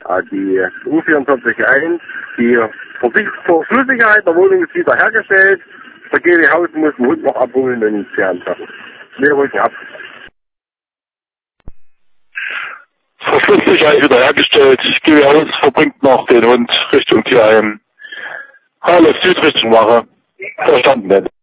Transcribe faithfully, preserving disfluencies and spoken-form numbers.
Die U vierundvierzig eins, die Verschlusssicherheit der Wohnung ist wieder hergestellt. Der G W Haus muss den Hund noch abholen und sie anfassen. Wir rücken ab. Verschlusssicherheit wiederhergestellt. G W Haus verbringt noch den Hund Richtung Tierheim. Halle Süd Richtung Wache. Verstanden.